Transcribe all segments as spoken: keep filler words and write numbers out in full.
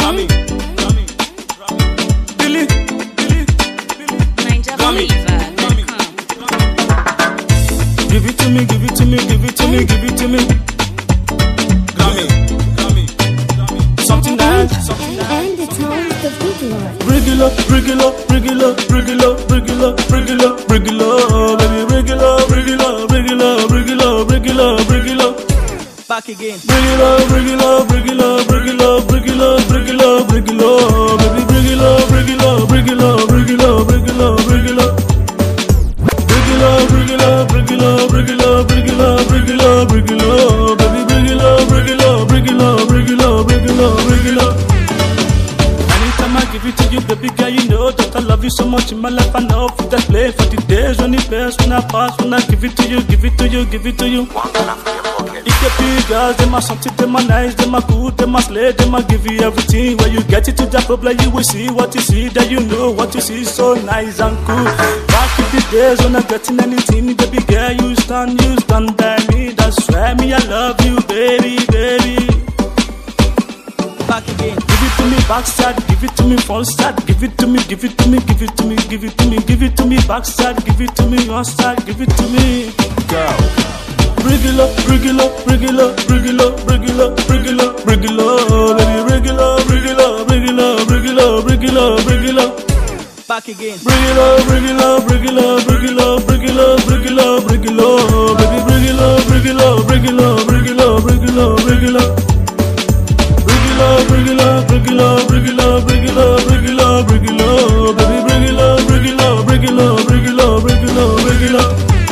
Grammy, Grammy, Billy, Billy, Grammy, Grammy. Give it to me, give it to me, give it to me, give it to me. Grammy, Grammy, Grammy. Something nice, something nice. And the tones the regular. Regular, regular, regular, regular, regular, regular, regular, baby, regular, regular, regular, regular, regular, regular. Back again. Regular, regular, regular, regular, regular, regular, regular, baby, regular, regular, regular, regular, regular, regular. Regular, regular, regular, regular, regular, regular, regular, baby, regular, regular, regular, regular, regular, regular. Anytime I give it to you, baby girl, you know that I love you so much in my life. I know for that play for the days when it plays, when I pass, when I give it to you, give it to you, give it to you. If the big girls, they must something, they must nice, they must good, they must slay, they must give you everything. When you get it to that problem, you will see what you see, that you know what you see, so nice and cool. Back in the days when I'm getting anything, baby girl, you stand, you stand by me. That's why me, I love you, baby, baby. Back again. Give it to me backside, give it to me front side, give it to me, give it to me, give it to me, give it to me, give it to me backside, give it to me on side, give it to me, girl. Regular, regular, regular, regular, regular, regular, regular, baby, regular, regular, regular, regular, regular, regular. Back again. Regular, regular, regular, regular, regular, regular, regular, baby, regular, regular, regular, regular, regular, regular. Regular, regular, regular, regular, regular, regular, regular, baby, regular, regular, regular, regular, regular, regular.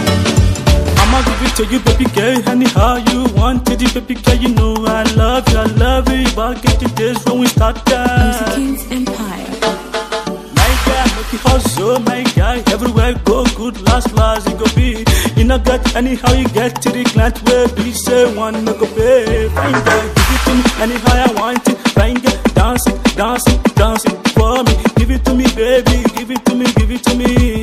I'ma give it to you, baby girl, anyhow you want it, baby girl. You know I love you, I love you. Back in the days when we started. Music Kings Empire. My guy, make it hustle, my guy. Everywhere go good, last, last it go be. You know get anyhow you get to the client where we say one no go pay. Fine girl, give it to me anyhow I want it. Fine girl, dancing, dancing, dancing for me. Give it to me, baby, give it to me, give it to me.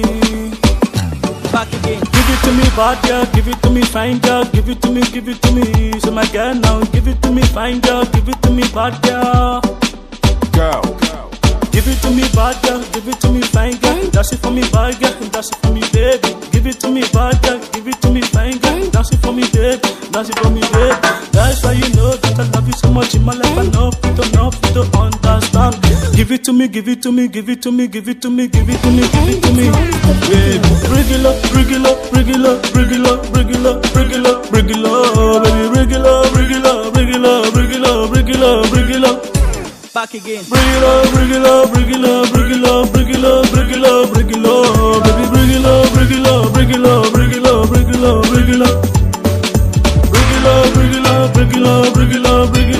Back again. Give it to me, bad girl, give it to me, fine girl, give it to me, give it to me. So my girl now, give it to me, fine girl, give it to me, bad girl. Girl. Give it to me, bad girl, give it to me, fine girl. That's it for me, bad girl, that's it for me, baby. Give it to me, bad girl, give it to me, fine girl. That's it for me, baby, that's it for me, baby. That's why you know that I love you so much in my life. I know you don't know, you don't understand. Give it to me, give it to me, give it to me, give it to me, give it to me, give it to me. Baby, regular, regular, regular, regular, regular, regular, regular, baby, regular, regular, regular, regular, regular, regular. Back again. Regular, regular, regular, regular, regular, regular, regular, baby, regular, regular, regular, regular, regular, regular. Regular, regular, regular, regular, regular.